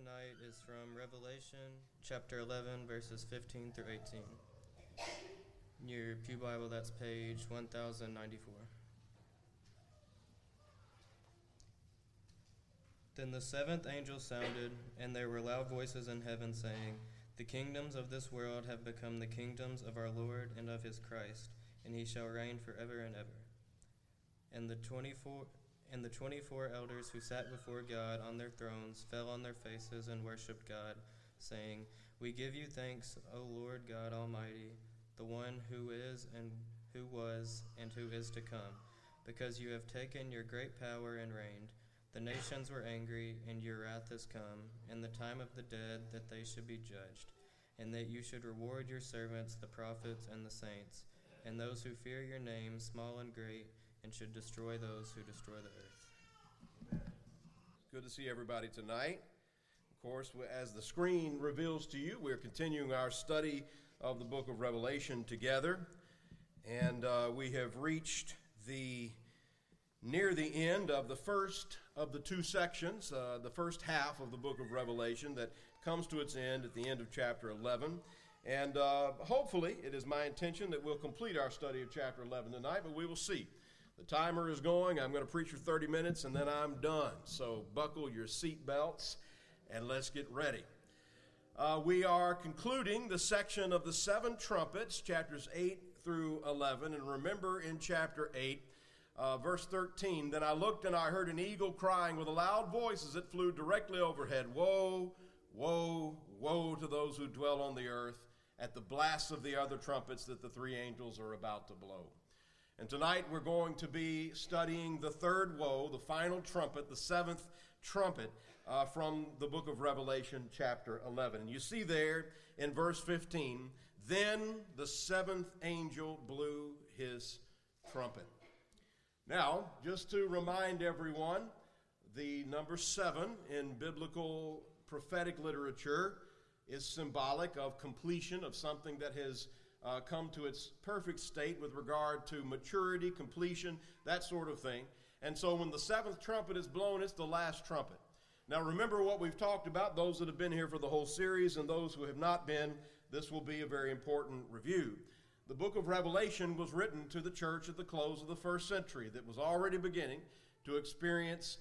tonight is from Revelation chapter 11, verses 15 through 18. In your Pew Bible, that's page 1094. Then the seventh angel sounded, and there were loud voices in heaven saying, "The kingdoms of this world have become the kingdoms of our Lord and of his Christ, and he shall reign forever and ever." And the 24 elders who sat before God on their thrones fell on their faces and worshipped God, saying, "We give you thanks, O Lord God Almighty, the one who is and who was and who is to come, because you have taken your great power and reigned. The nations were angry, and your wrath is come, and the time of the dead that they should be judged, and that you should reward your servants, the prophets and the saints, and those who fear your name, small and great, and should destroy those who destroy the earth." Good to see everybody tonight. Of course, as the screen reveals to you, we're continuing our study of the book of Revelation together, and we have reached near the end of the first of the two sections, the first half of the book of Revelation that comes to its end at the end of chapter 11. And hopefully, it is my intention that we'll complete our study of chapter 11 tonight, but we will see. The timer is going. I'm going to preach for 30 minutes, and then I'm done. So buckle your seat belts, and let's get ready. We are concluding the section of the seven trumpets, chapters 8 through 11. And remember in chapter 8, verse 13, "Then I looked and I heard an eagle crying with a loud voice as it flew directly overhead, 'Woe, woe, woe to those who dwell on the earth at the blast of the other trumpets that the three angels are about to blow.'" And tonight we're going to be studying the third woe, the final trumpet, the seventh trumpet from the book of Revelation chapter 11. And you see there in verse 15, "Then the seventh angel blew his trumpet." Now, just to remind everyone, the number 7 in biblical prophetic literature is symbolic of completion of something that has come to its perfect state with regard to maturity, completion, that sort of thing. And so when the seventh trumpet is blown, it's the last trumpet. Now remember what we've talked about, those that have been here for the whole series and those who have not been, this will be a very important review. The book of Revelation was written to the church at the close of the first century that was already beginning to experience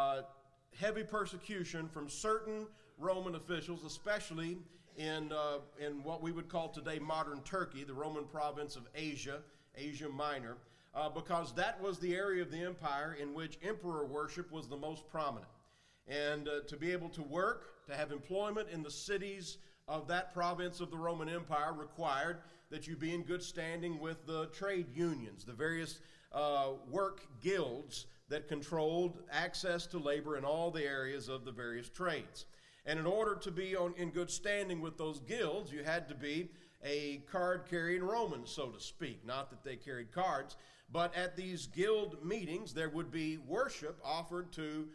heavy persecution from certain Roman officials, especially in what we would call today modern Turkey, the Roman province of Asia Minor, because that was the area of the empire in which emperor worship was the most prominent. And to be able to work, to have employment in the cities of that province of the Roman Empire required that you be in good standing with the trade unions, the various work guilds that controlled access to labor in all the areas of the various trades. And in order to be in good standing with those guilds, you had to be a card-carrying Roman, so to speak. Not that they carried cards, but at these guild meetings, there would be worship offered to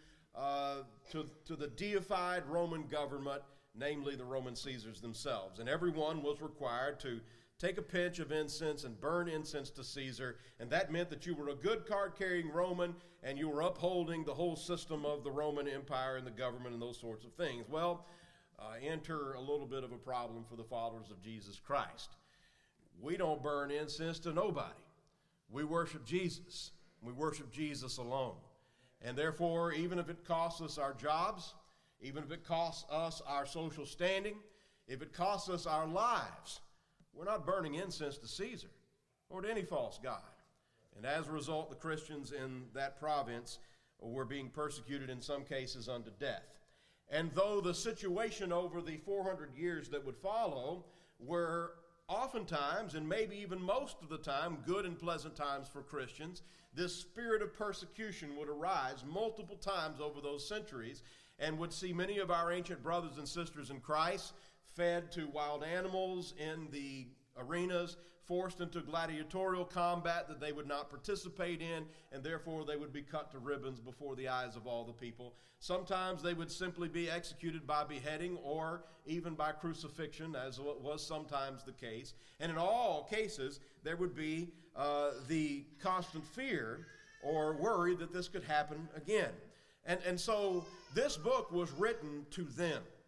the deified Roman government, namely the Roman Caesars themselves. And everyone was required to take a pinch of incense and burn incense to Caesar, and that meant that you were a good card-carrying Roman, and you were upholding the whole system of the Roman Empire and the government and those sorts of things. Well, enter a little bit of a problem for the followers of Jesus Christ. We don't burn incense to nobody. We worship Jesus. We worship Jesus alone. And therefore, even if it costs us our jobs, even if it costs us our social standing, if it costs us our lives, we're not burning incense to Caesar or to any false god. And as a result, the Christians in that province were being persecuted in some cases unto death. And though the situation over the 400 years that would follow were oftentimes, and maybe even most of the time, good and pleasant times for Christians, this spirit of persecution would arise multiple times over those centuries and would see many of our ancient brothers and sisters in Christ fed to wild animals in the arenas, forced into gladiatorial combat that they would not participate in, and therefore they would be cut to ribbons before the eyes of all the people. Sometimes they would simply be executed by beheading or even by crucifixion, as was sometimes the case. And in all cases, there would be the constant fear or worry that this could happen again. And so this book was written to them.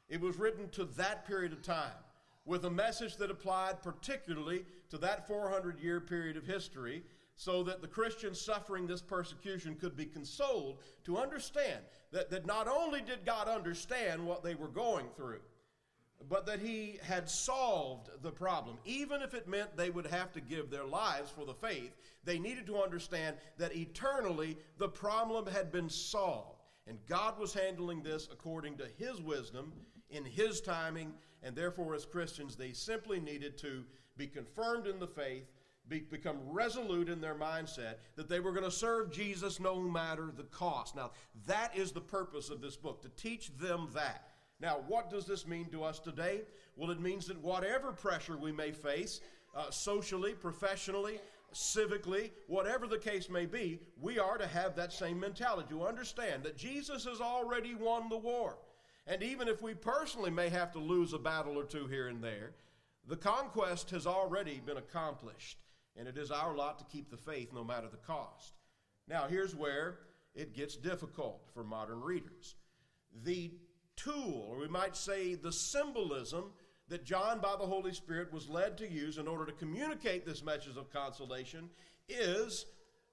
It was written to that period of time with a message that applied particularly to that 400-year period of history, so that the Christians suffering this persecution could be consoled to understand that not only did God understand what they were going through, but that he had solved the problem. Even if it meant they would have to give their lives for the faith, they needed to understand that eternally the problem had been solved. And God was handling this according to his wisdom, in his timing, and therefore as Christians they simply needed to be confirmed in the faith, become resolute in their mindset that they were going to serve Jesus no matter the cost. Now, that is the purpose of this book, to teach them that. Now, what does this mean to us today? Well, it means that whatever pressure we may face, socially, professionally, civically, whatever the case may be, we are to have that same mentality, to understand that Jesus has already won the war. And even if we personally may have to lose a battle or two here and there, the conquest has already been accomplished. And it is our lot to keep the faith no matter the cost. Now, here's where it gets difficult for modern readers. The tool, or we might say the symbolism, that John by the Holy Spirit was led to use in order to communicate this message of consolation is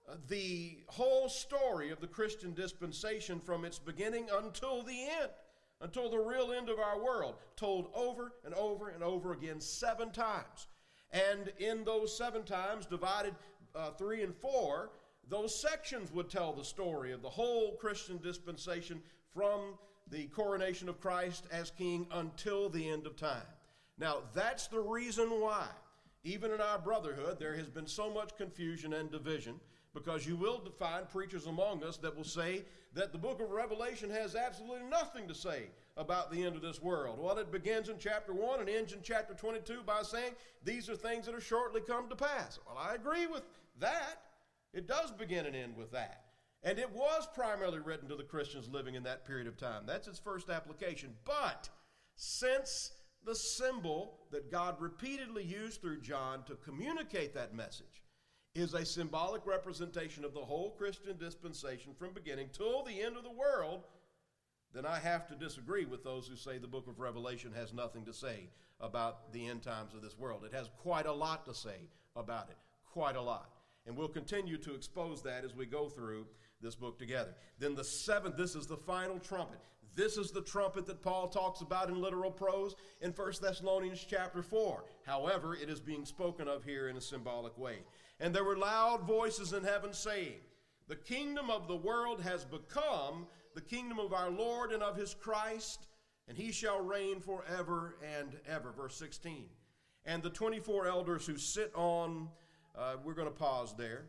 the whole story of the Christian dispensation from its beginning until the end, until the real end of our world, told over and over and over again 7 times. And in those 7 times, divided 3 and 4, those sections would tell the story of the whole Christian dispensation from the coronation of Christ as king until the end of time. Now, that's the reason why, even in our brotherhood, there has been so much confusion and division, because you will find preachers among us that will say that the book of Revelation has absolutely nothing to say about the end of this world. Well, it begins in chapter 1 and ends in chapter 22 by saying these are things that are shortly come to pass. Well, I agree with that. It does begin and end with that. And it was primarily written to the Christians living in that period of time. That's its first application. But since the symbol that God repeatedly used through John to communicate that message is a symbolic representation of the whole Christian dispensation from beginning till the end of the world, then I have to disagree with those who say the book of Revelation has nothing to say about the end times of this world. It has quite a lot to say about it, quite a lot. And we'll continue to expose that as we go through this book together. Then the 7th, this is the final trumpet. This is the trumpet that Paul talks about in literal prose in 1 Thessalonians chapter 4. However, it is being spoken of here in a symbolic way. And there were loud voices in heaven saying, the kingdom of the world has become the kingdom of our Lord and of his Christ, and he shall reign forever and ever. Verse 16. And the 24 elders who sit on, we're going to pause there.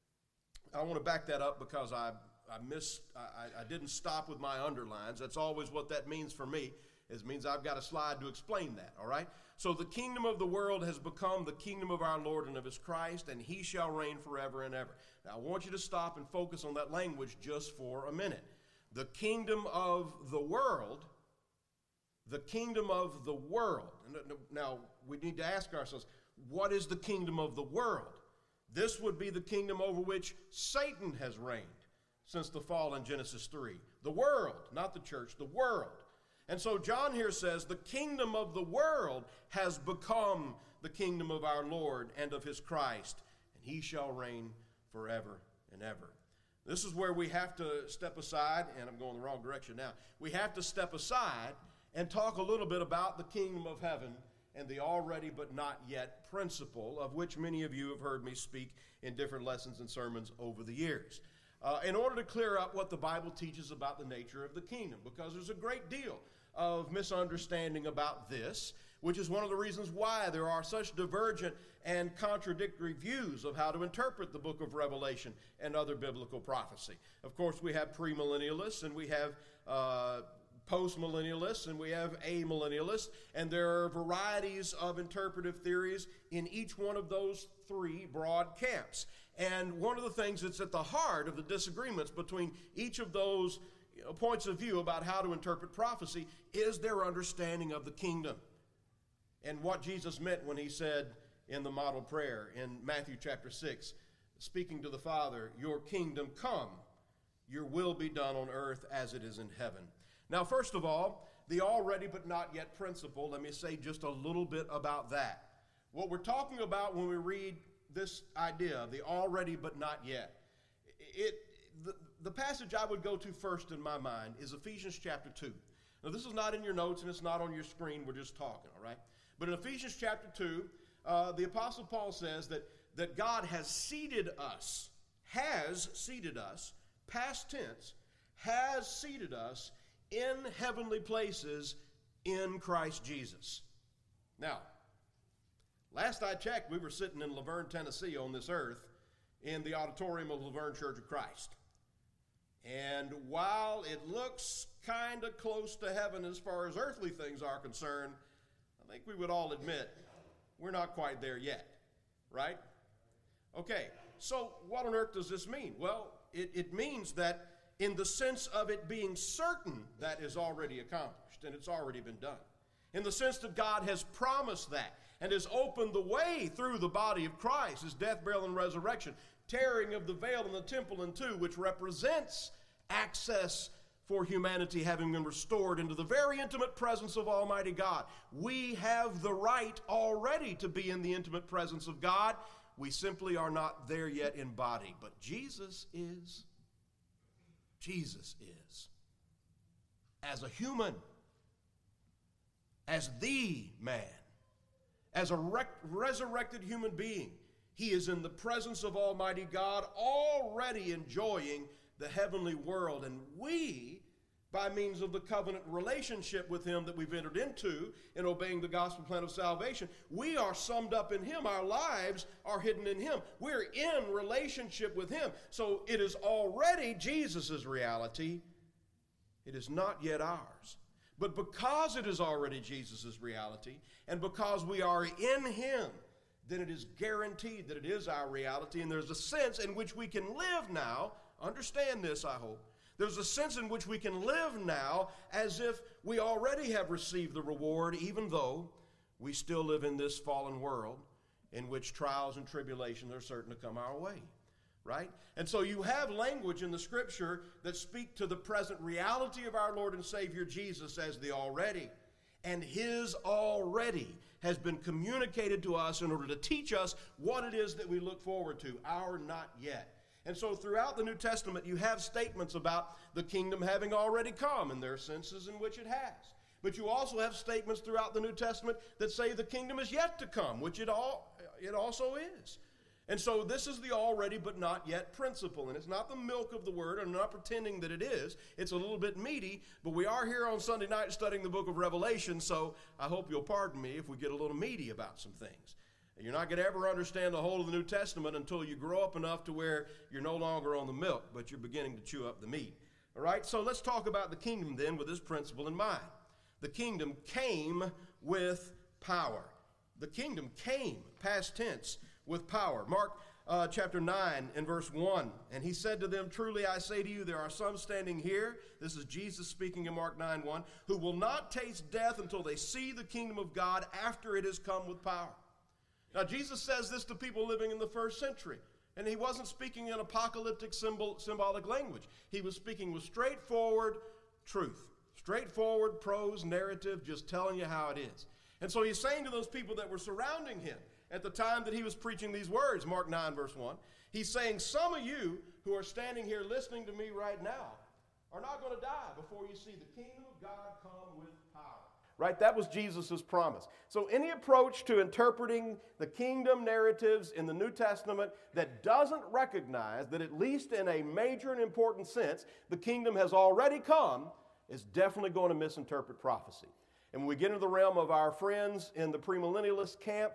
I want to back that up because I didn't stop with my underlines. That's always what that means for me. It means I've got a slide to explain that, all right? So the kingdom of the world has become the kingdom of our Lord and of his Christ, and he shall reign forever and ever. Now, I want you to stop and focus on that language just for a minute. The kingdom of the world, the kingdom of the world. Now, we need to ask ourselves, what is the kingdom of the world? This would be the kingdom over which Satan has reigned since the fall in Genesis 3. The world, not the church, the world. And so John here says the kingdom of the world has become the kingdom of our Lord and of his Christ, and he shall reign forever and ever. This is where we have to step aside, and I'm going the wrong direction now. We have to step aside and talk a little bit about the kingdom of heaven and the already but not yet principle, of which many of you have heard me speak in different lessons and sermons over the years. In order to clear up what the Bible teaches about the nature of the kingdom, because there's a great deal of misunderstanding about this, which is one of the reasons why there are such divergent and contradictory views of how to interpret the book of Revelation and other biblical prophecy. Of course, we have premillennialists, and we have postmillennialists, and we have amillennialists, and there are varieties of interpretive theories in each one of those 3 broad camps. And one of the things that's at the heart of the disagreements between each of those points of view about how to interpret prophecy is their understanding of the kingdom and what Jesus meant when he said in the model prayer in Matthew chapter 6, speaking to the Father, your kingdom come, your will be done on earth as it is in heaven. Now, first of all, the already but not yet principle. Let me say just a little bit about that. What we're talking about when we read this idea of the already but not yet, the passage I would go to first in my mind is Ephesians chapter 2. Now, this is not in your notes and it's not on your screen. We're just talking, all right? But in Ephesians chapter 2, the Apostle Paul says that God has seated us, past tense, has seated us in heavenly places in Christ Jesus. Now, last I checked, we were sitting in Laverne, Tennessee on this earth in the auditorium of Laverne Church of Christ. And while it looks kind of close to heaven as far as earthly things are concerned, I think we would all admit we're not quite there yet, right? Okay, so what on earth does this mean? Well, it means that in the sense of it being certain that is already accomplished and it's already been done. In the sense that God has promised that and has opened the way through the body of Christ, his death, burial, and resurrection, tearing of the veil in the temple in two, which represents access for humanity having been restored into the very intimate presence of Almighty God. We have the right already to be in the intimate presence of God. We simply are not there yet in body. But Jesus is. Jesus is. As a human, as the man, as a resurrected human being, he is in the presence of Almighty God, already enjoying the heavenly world. And we, by means of the covenant relationship with him that we've entered into in obeying the gospel plan of salvation, we are summed up in him. Our lives are hidden in him. We're in relationship with him. So it is already Jesus' reality. It is not yet ours. But because it is already Jesus' reality, and because we are in him, then it is guaranteed that it is our reality, and there's a sense in which we can live now. Understand this, I hope. There's a sense in which we can live now as if we already have received the reward, even though we still live in this fallen world in which trials and tribulations are certain to come our way, right? And so you have language in the Scripture that speak to the present reality of our Lord and Savior Jesus as the already. And his already has been communicated to us in order to teach us what it is that we look forward to, our not yet. And so throughout the New Testament, you have statements about the kingdom having already come, and there are senses in which it has. But you also have statements throughout the New Testament that say the kingdom is yet to come, which it also is. And so this is the already but not yet principle. And it's not the milk of the word. I'm not pretending that it is. It's a little bit meaty, but we are here on Sunday night studying the book of Revelation, so I hope you'll pardon me if we get a little meaty about some things. You're not going to ever understand the whole of the New Testament until you grow up enough to where you're no longer on the milk, but you're beginning to chew up the meat. All right, so let's talk about the kingdom then with this principle in mind. The kingdom came with power. The kingdom came, past tense, with power. Mark chapter 9 and verse 1. And he said to them, "Truly I say to you, there are some standing here," this is Jesus speaking in Mark 9:1, "who will not taste death until they see the kingdom of God after it has come with power." Now, Jesus says this to people living in the first century, and he wasn't speaking in apocalyptic symbolic language. He was speaking with straightforward truth, straightforward prose narrative, just telling you how it is. And so he's saying to those people that were surrounding him at the time that he was preaching these words, Mark 9, verse 1, he's saying, some of you who are standing here listening to me right now are not going to die before you see the kingdom of God come with power. Right? That was Jesus' promise. So any approach to interpreting the kingdom narratives in the New Testament that doesn't recognize that, at least in a major and important sense, the kingdom has already come is definitely going to misinterpret prophecy. And when we get into the realm of our friends in the premillennialist camp,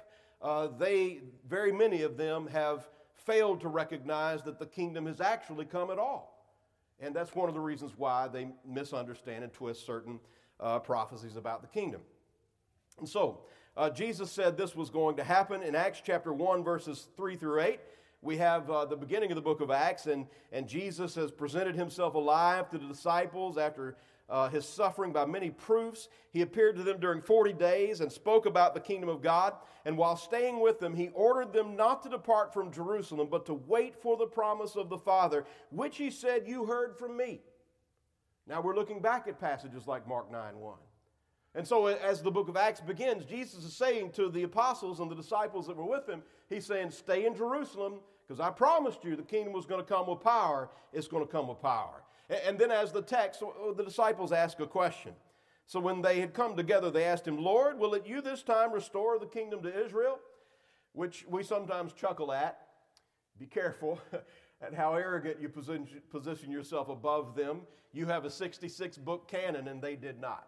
very many of them have failed to recognize that the kingdom has actually come at all. And that's one of the reasons why they misunderstand and twist certain prophecies about the kingdom. And so, Jesus said this was going to happen in Acts chapter 1, verses 3 through 8. We have the beginning of the book of Acts, and Jesus has presented himself alive to the disciples after his suffering by many proofs. He appeared to them during 40 days and spoke about the kingdom of God. And while staying with them, he ordered them not to depart from Jerusalem, but to wait for the promise of the Father, which he said, "You heard from me." Now we're looking back at passages like Mark 9:1. And so as the book of Acts begins, Jesus is saying to the apostles and the disciples that were with him, he's saying, stay in Jerusalem, because I promised you the kingdom was going to come with power. It's going to come with power. And then as the text, the disciples ask a question. So when they had come together, they asked him, Lord, will it you this time restore the kingdom to Israel? Which we sometimes chuckle at. Be careful at how arrogant you position yourself above them. You have a 66-book canon and they did not.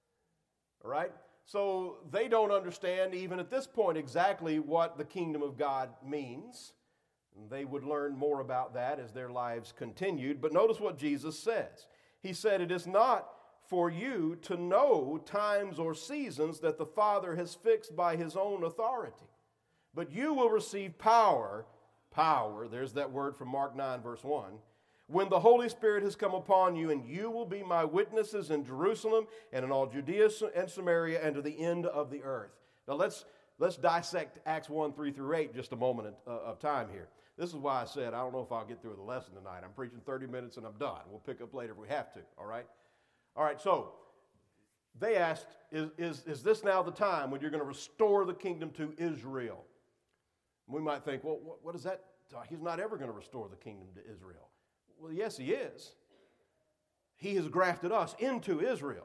All right? So they don't understand even at this point exactly what the kingdom of God means. They would learn more about that as their lives continued. But notice what Jesus says. He said, it is not for you to know times or seasons that the Father has fixed by his own authority. But you will receive power, there's that word from Mark 9 verse 1, when the Holy Spirit has come upon you, and you will be my witnesses in Jerusalem and in all Judea and Samaria and to the end of the earth. Now let's dissect Acts 1, 3 through 8 just a moment of time here. This is why I said I don't know if I'll get through the lesson tonight. I'm preaching 30 minutes and I'm done. We'll pick up later if we have to, all right? All right, so they asked, is this now the time when you're going to restore the kingdom to Israel? We might think, well, what is that? He's not ever going to restore the kingdom to Israel. Well, yes, he is. He has grafted us into Israel.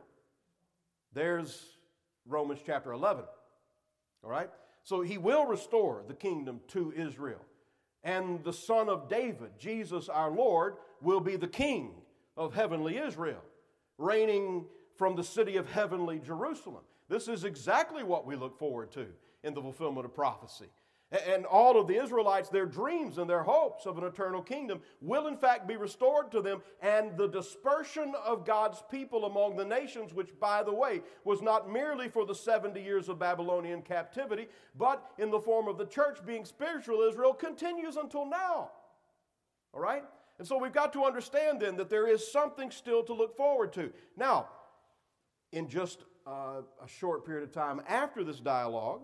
There's Romans chapter 11. All right? So he will restore the kingdom to Israel. And the Son of David, Jesus our Lord, will be the King of heavenly Israel, reigning from the city of heavenly Jerusalem. This is exactly what we look forward to in the fulfillment of prophecy. And all of the Israelites, their dreams and their hopes of an eternal kingdom will in fact be restored to them, and the dispersion of God's people among the nations, which, by the way, was not merely for the 70 years of Babylonian captivity, but in the form of the church being spiritual Israel, continues until now. All right? And so we've got to understand then that there is something still to look forward to. Now, in just a short period of time after this dialogue,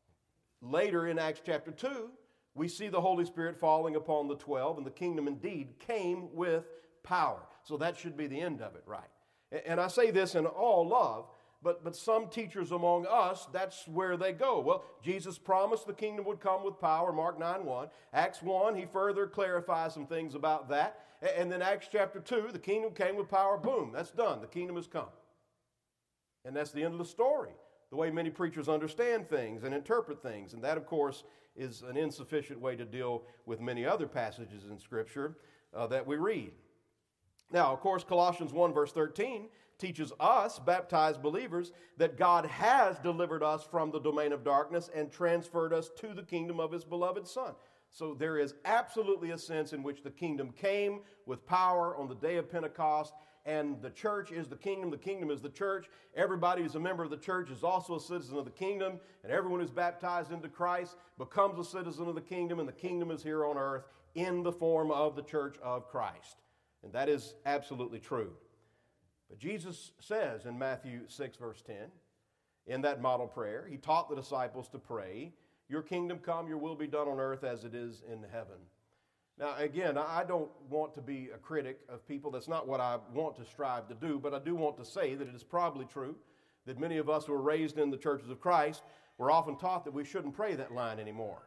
later in Acts chapter 2, we see the Holy Spirit falling upon the 12, and the kingdom indeed came with power. So that should be the end of it, right? And I say this in all love, but some teachers among us, that's where they go. Well, Jesus promised the kingdom would come with power, Mark 9:1. Acts 1, he further clarifies some things about that. And then Acts chapter 2, the kingdom came with power, boom, that's done. The kingdom has come. And that's the end of the story. The way many preachers understand things and interpret things. And that, of course, is an insufficient way to deal with many other passages in Scripture that we read. Now, of course, Colossians 1 verse 13 teaches us, baptized believers, that God has delivered us from the domain of darkness and transferred us to the kingdom of his beloved Son. So there is absolutely a sense in which the kingdom came with power on the day of Pentecost, and the church is the kingdom is the church. Everybody who's a member of the church is also a citizen of the kingdom, and everyone who's baptized into Christ becomes a citizen of the kingdom, and the kingdom is here on earth in the form of the church of Christ. And that is absolutely true. But Jesus says in Matthew 6 verse 10, in that model prayer, he taught the disciples to pray, your kingdom come, your will be done on earth as it is in heaven. Now, again, I don't want to be a critic of people. That's not what I want to strive to do, but I do want to say that it is probably true that many of us who were raised in the churches of Christ were often taught that we shouldn't pray that line anymore.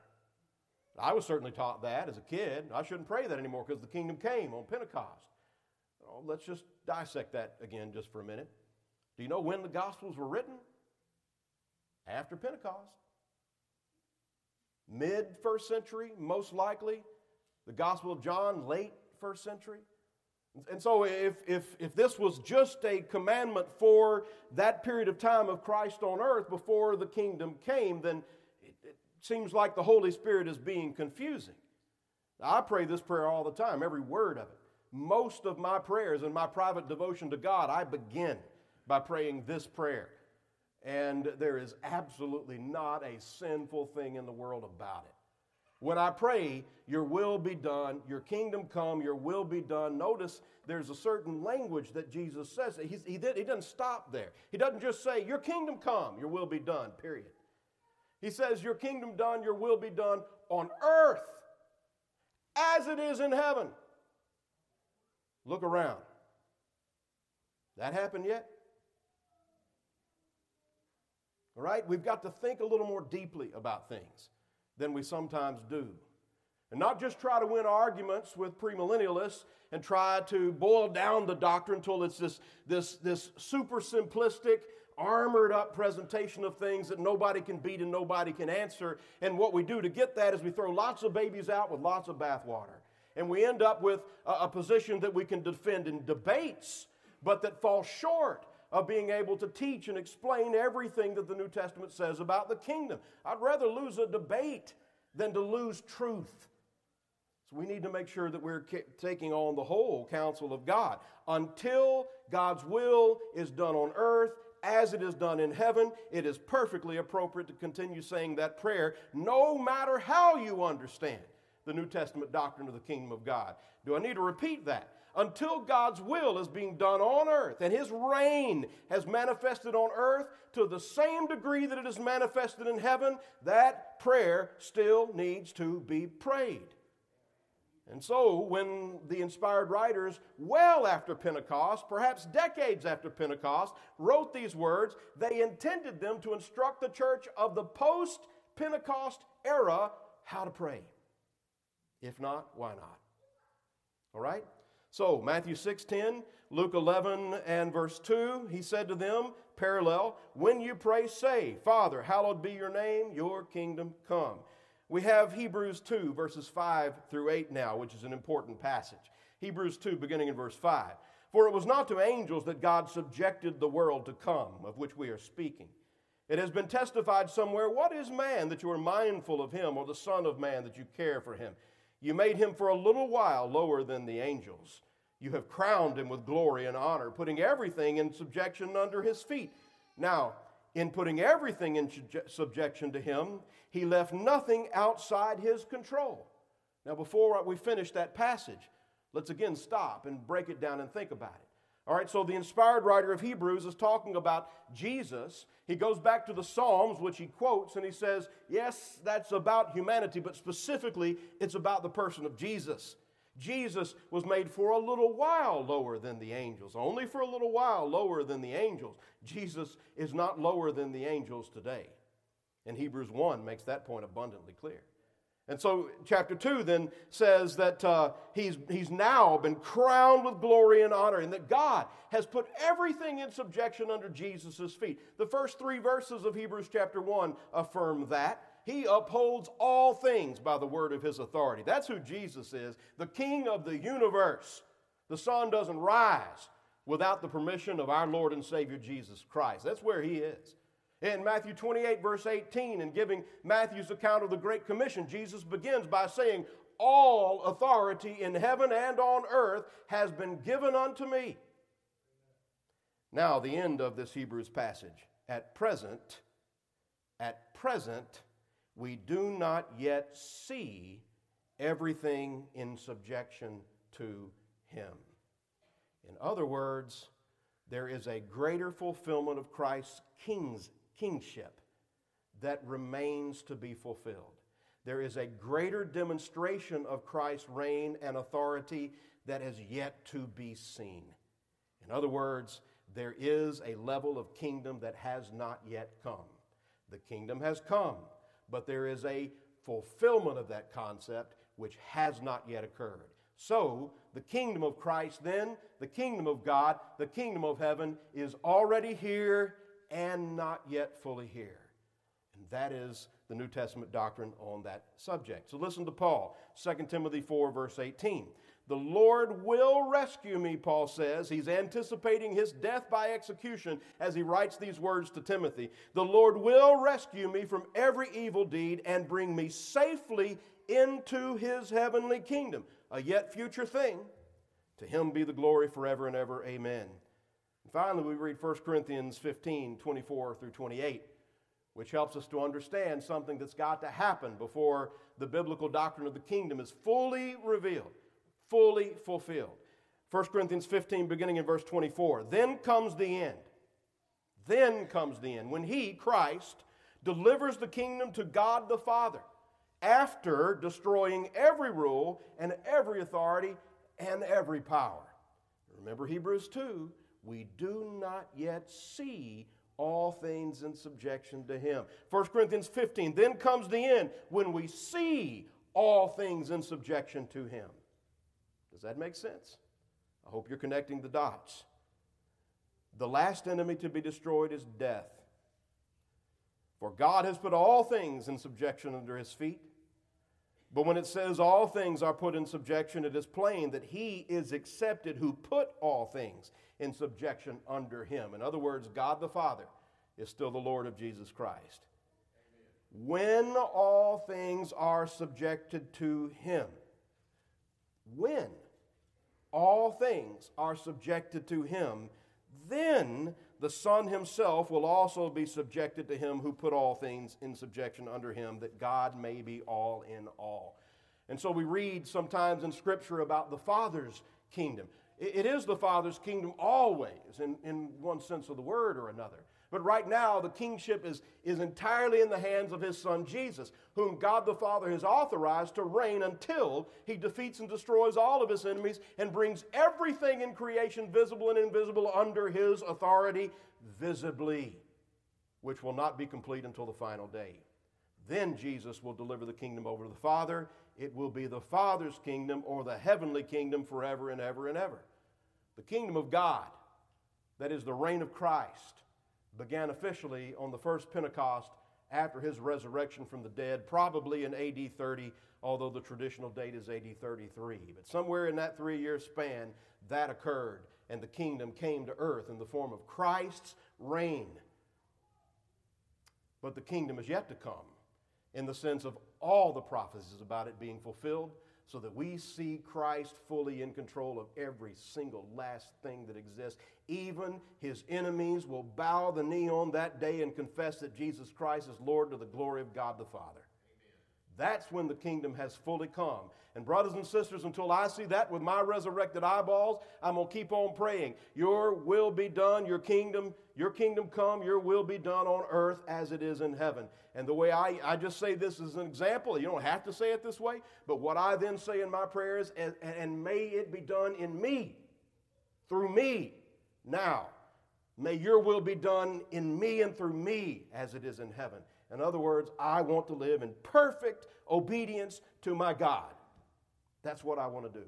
I was certainly taught that as a kid. I shouldn't pray that anymore because the kingdom came on Pentecost. Oh, let's just dissect that again just for a minute. Do you know when the Gospels were written? After Pentecost. Mid-first century, most likely. The Gospel of John, late first century. And so if this was just a commandment for that period of time of Christ on earth before the kingdom came, then it seems like the Holy Spirit is being confusing. Now, I pray this prayer all the time, every word of it. Most of my prayers in my private devotion to God, I begin by praying this prayer. And there is absolutely not a sinful thing in the world about it. When I pray, your will be done, your kingdom come, your will be done, notice there's a certain language that Jesus says. He doesn't stop there. He doesn't just say, your kingdom come, your will be done, period. He says, your kingdom done, your will be done on earth as it is in heaven. Look around. That happened yet? All right? We've got to think a little more deeply about things than we sometimes do. And not just try to win arguments with premillennialists and try to boil down the doctrine until it's this super simplistic, armored up presentation of things that nobody can beat and nobody can answer. And what we do to get that is we throw lots of babies out with lots of bathwater. And we end up with a position that we can defend in debates, but that falls short of being able to teach and explain everything that the New Testament says about the kingdom. I'd rather lose a debate than to lose truth. So we need to make sure that we're taking on the whole counsel of God. Until God's will is done on earth as it is done in heaven, it is perfectly appropriate to continue saying that prayer, no matter how you understand the New Testament doctrine of the kingdom of God. Do I need to repeat that? Until God's will is being done on earth and His reign has manifested on earth to the same degree that it is manifested in heaven, that prayer still needs to be prayed. And so when the inspired writers, well after Pentecost, perhaps decades after Pentecost, wrote these words, they intended them to instruct the church of the post-Pentecost era how to pray. If not, why not? All right? So, Matthew 6:10, Luke 11 and verse 2, he said to them, parallel, when you pray, say, Father, hallowed be your name, your kingdom come. We have Hebrews 2, verses 5 through 8 now, which is an important passage. Hebrews 2, beginning in verse 5. For it was not to angels that God subjected the world to come, of which we are speaking. It has been testified somewhere, what is man that you are mindful of him, or the son of man that you care for him? You made him for a little while lower than the angels. You have crowned him with glory and honor, putting everything in subjection under his feet. Now, in putting everything in subjection to him, he left nothing outside his control. Now, before we finish that passage, let's again stop and break it down and think about it. All right, so the inspired writer of Hebrews is talking about Jesus. He goes back to the Psalms, which he quotes, and he says, yes, that's about humanity, but specifically, it's about the person of Jesus. Jesus was made for a little while lower than the angels, only for a little while lower than the angels. Jesus is not lower than the angels today. And Hebrews 1 makes that point abundantly clear. And so chapter 2 then says that he's now been crowned with glory and honor, and that God has put everything in subjection under Jesus' feet. The first 3 verses of Hebrews chapter 1 affirm that. He upholds all things by the word of his authority. That's who Jesus is, the King of the universe. The sun doesn't rise without the permission of our Lord and Savior Jesus Christ. That's where he is. In Matthew 28, verse 18, in giving Matthew's account of the Great Commission, Jesus begins by saying, all authority in heaven and on earth has been given unto me. Now, the end of this Hebrews passage. At present, we do not yet see everything in subjection to him. In other words, there is a greater fulfillment of Christ's kingship that remains to be fulfilled. There is a greater demonstration of Christ's reign and authority that has yet to be seen. In other words, there is a level of kingdom that has not yet come. The kingdom has come, but there is a fulfillment of that concept which has not yet occurred. So, the kingdom of Christ then, the kingdom of God, the kingdom of heaven is already here and not yet fully here. And that is the New Testament doctrine on that subject. So listen to Paul, 2 Timothy 4, verse 18. The Lord will rescue me, Paul says. He's anticipating his death by execution as he writes these words to Timothy. The Lord will rescue me from every evil deed and bring me safely into his heavenly kingdom, a yet future thing. To him be the glory forever and ever. Amen. And finally, we read 1 Corinthians 15, 24 through 28, which helps us to understand something that's got to happen before the biblical doctrine of the kingdom is fully revealed, fully fulfilled. 1 Corinthians 15, beginning in verse 24. Then comes the end. Then comes the end, when he, Christ, delivers the kingdom to God the Father, after destroying every rule and every authority and every power. Remember Hebrews 2, we do not yet see all things in subjection to him. 1 Corinthians 15, then comes the end when we see all things in subjection to him. Does that make sense? I hope you're connecting the dots. The last enemy to be destroyed is death. For God has put all things in subjection under his feet. But when it says all things are put in subjection, it is plain that he is accepted who put all things in subjection under him. In other words, God the Father is still the Lord of Jesus Christ. Amen. When all things are subjected to him, when all things are subjected to him, then the Son himself will also be subjected to him who put all things in subjection under him, that God may be all in all. And so we read sometimes in Scripture about the Father's kingdom. It is the Father's kingdom always, in one sense of the word or another. But right now, the kingship is entirely in the hands of his Son Jesus, whom God the Father has authorized to reign until he defeats and destroys all of his enemies and brings everything in creation, visible and invisible, under his authority visibly, which will not be complete until the final day. Then Jesus will deliver the kingdom over to the Father. It will be the Father's kingdom, or the heavenly kingdom, forever and ever and ever. The kingdom of God, that is the reign of Christ, began officially on the first Pentecost after his resurrection from the dead, probably in AD 30, although the traditional date is AD 33. But somewhere in that 3-year span, that occurred, and the kingdom came to earth in the form of Christ's reign. But the kingdom is yet to come, in the sense of all the prophecies about it being fulfilled, so that we see Christ fully in control of every single last thing that exists. Even his enemies will bow the knee on that day and confess that Jesus Christ is Lord, to the glory of God the Father. Amen. That's when the kingdom has fully come. And brothers and sisters, until I see that with my resurrected eyeballs, I'm going to keep on praying. Your will be done, your kingdom come, your will be done on earth as it is in heaven. And the way I just say this as an example, you don't have to say it this way, but what I then say in my prayers, and may it be done in me, through me, now. May your will be done in me and through me as it is in heaven. In other words, I want to live in perfect obedience to my God. That's what I want to do.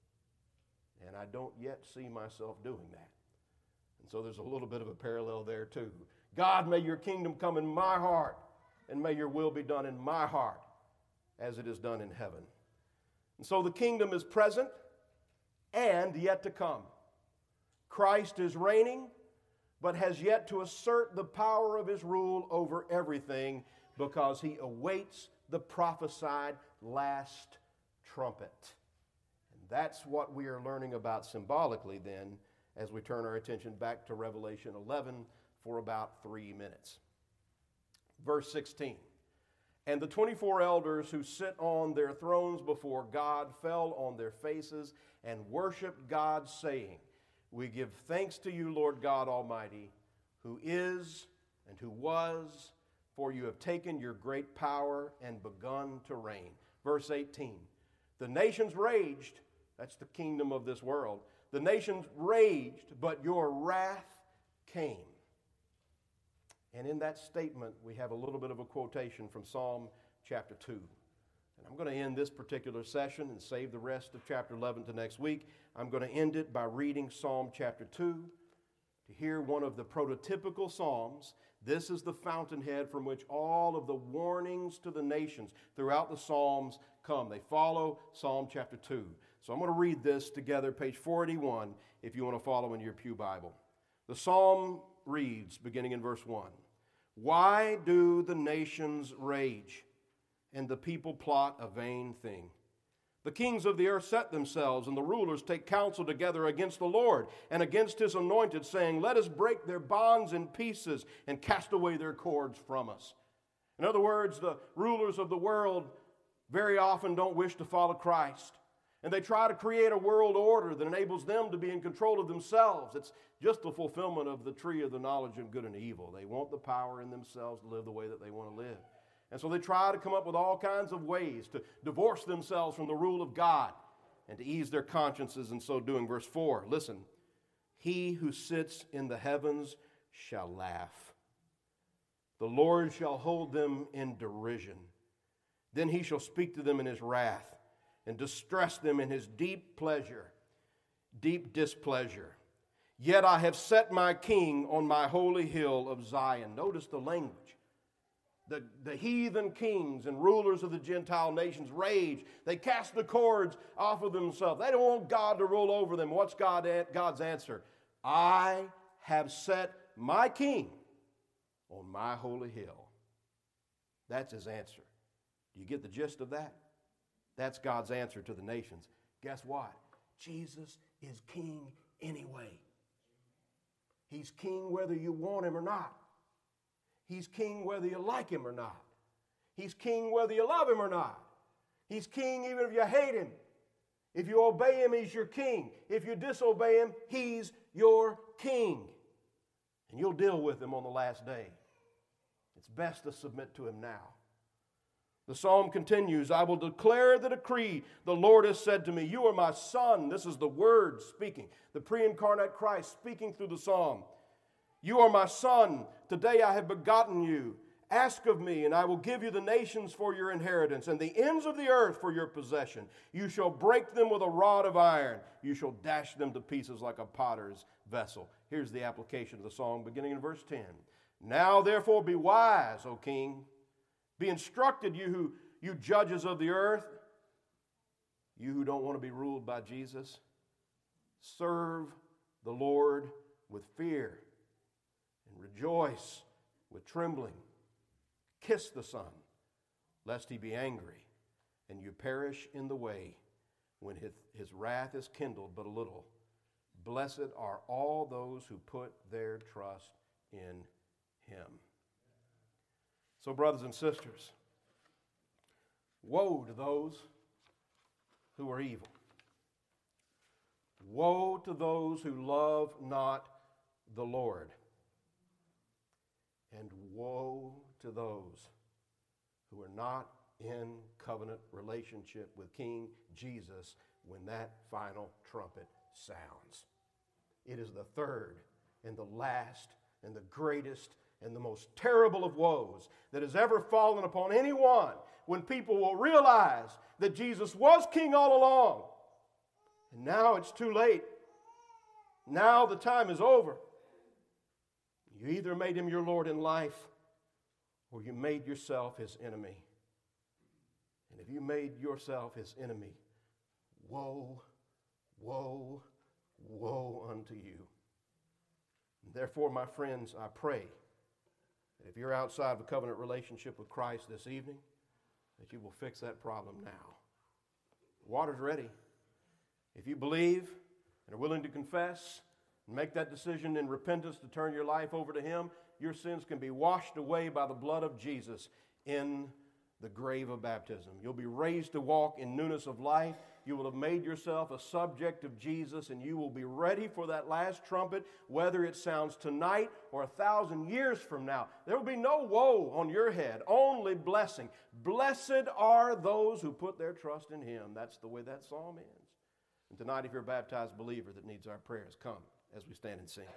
And I don't yet see myself doing that. And so there's a little bit of a parallel there too. God, may your kingdom come in my heart, and may your will be done in my heart as it is done in heaven. And so the kingdom is present and yet to come. Christ is reigning, but has yet to assert the power of his rule over everything, because he awaits the prophesied last trumpet. And that's what we are learning about symbolically then, as we turn our attention back to Revelation 11 for about 3 minutes. Verse 16, and the 24 elders who sit on their thrones before God fell on their faces and worshiped God, saying, we give thanks to you, Lord God Almighty, who is and who was, for you have taken your great power and begun to reign. Verse 18, the nations raged, that's the kingdom of this world, the nations raged, but your wrath came. And in that statement, we have a little bit of a quotation from Psalm chapter 2. And I'm going to end this particular session and save the rest of chapter 11 to next week. I'm going to end it by reading Psalm chapter 2 to hear one of the prototypical psalms. This is the fountainhead from which all of the warnings to the nations throughout the Psalms come. They follow Psalm chapter 2. So I'm going to read this together, page 481, if you want to follow in your pew Bible. The psalm reads, beginning in verse 1, why do the nations rage, and the people plot a vain thing? The kings of the earth set themselves, and the rulers take counsel together against the Lord and against his anointed, saying, let us break their bonds in pieces and cast away their cords from us. In other words, the rulers of the world very often don't wish to follow Christ. And they try to create a world order that enables them to be in control of themselves. It's just the fulfillment of the tree of the knowledge of good and evil. They want the power in themselves to live the way that they want to live. And so they try to come up with all kinds of ways to divorce themselves from the rule of God and to ease their consciences in so doing. Verse 4, listen. He who sits in the heavens shall laugh. The Lord shall hold them in derision. Then he shall speak to them in his wrath and distress them in his deep displeasure. Yet I have set my king on my holy hill of Zion. Notice the language. The heathen kings and rulers of the Gentile nations rage. They cast the cords off of themselves. They don't want God to rule over them. What's God's answer? I have set my king on my holy hill. That's his answer. Do you get the gist of that? That's God's answer to the nations. Guess what? Jesus is king anyway. He's king whether you want him or not. He's king whether you like him or not. He's king whether you love him or not. He's king even if you hate him. If you obey him, he's your king. If you disobey him, he's your king. And you'll deal with him on the last day. It's best to submit to him now. The psalm continues, I will declare the decree. The Lord has said to me, you are my son. This is the Word speaking. The pre-incarnate Christ speaking through the psalm. You are my son. Today I have begotten you. Ask of me, and I will give you the nations for your inheritance, and the ends of the earth for your possession. You shall break them with a rod of iron. You shall dash them to pieces like a potter's vessel. Here's the application of the song, beginning in verse 10. Now therefore be wise, O king. Be instructed, you judges of the earth. You who don't want to be ruled by Jesus. Serve the Lord with fear and rejoice with trembling. Kiss the Son, lest he be angry, and you perish in the way when his wrath is kindled but a little. Blessed are all those who put their trust in him. So, brothers and sisters, woe to those who are evil. Woe to those who love not the Lord. And woe to those who are not in covenant relationship with King Jesus when that final trumpet sounds. It is the third and the last and the greatest and the most terrible of woes that has ever fallen upon anyone when people will realize that Jesus was king all along. And now it's too late. Now the time is over. You either made him your Lord in life or you made yourself his enemy. And if you made yourself his enemy, woe, woe, woe unto you. And therefore, my friends, I pray that if you're outside of a covenant relationship with Christ this evening, that you will fix that problem now. The water's ready. If you believe and are willing to confess and make that decision in repentance to turn your life over to him, your sins can be washed away by the blood of Jesus in the grave of baptism. You'll be raised to walk in newness of life. You will have made yourself a subject of Jesus, and you will be ready for that last trumpet, whether it sounds tonight or 1,000 years from now. There will be no woe on your head, only blessing. Blessed are those who put their trust in him. That's the way that psalm ends. And tonight, if you're a baptized believer that needs our prayers, come as we stand and sing.